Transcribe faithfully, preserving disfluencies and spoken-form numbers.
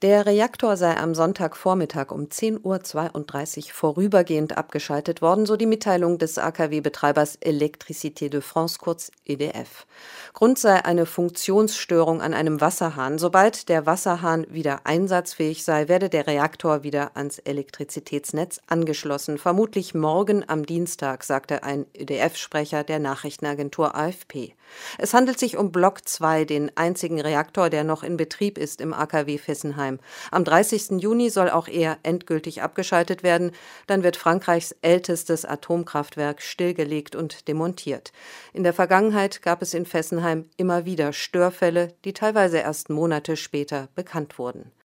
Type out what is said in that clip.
Der Reaktor sei am Sonntagvormittag um zehn Uhr zweiunddreißig vorübergehend abgeschaltet worden, so die Mitteilung des A K W-Betreibers Électricité de France, kurz E D F. Grund sei eine Funktionsstörung an einem Wasserhahn. Sobald der Wasserhahn wieder einsatzfähig sei, werde der Reaktor wieder ans Elektrizitätsnetz angeschlossen. Vermutlich morgen am Dienstag, sagte ein E D F-Sprecher der Nachrichtenagentur A F P. Es handelt sich um Block zwei, den einzigen Reaktor, der noch in Betrieb ist im A K W Fessenheim. Am dreißigsten Juni soll auch er endgültig abgeschaltet werden. Dann wird Frankreichs ältestes Atomkraftwerk stillgelegt und demontiert. In der Vergangenheit gab es in Fessenheim immer wieder Störfälle, die teilweise erst Monate später bekannt wurden.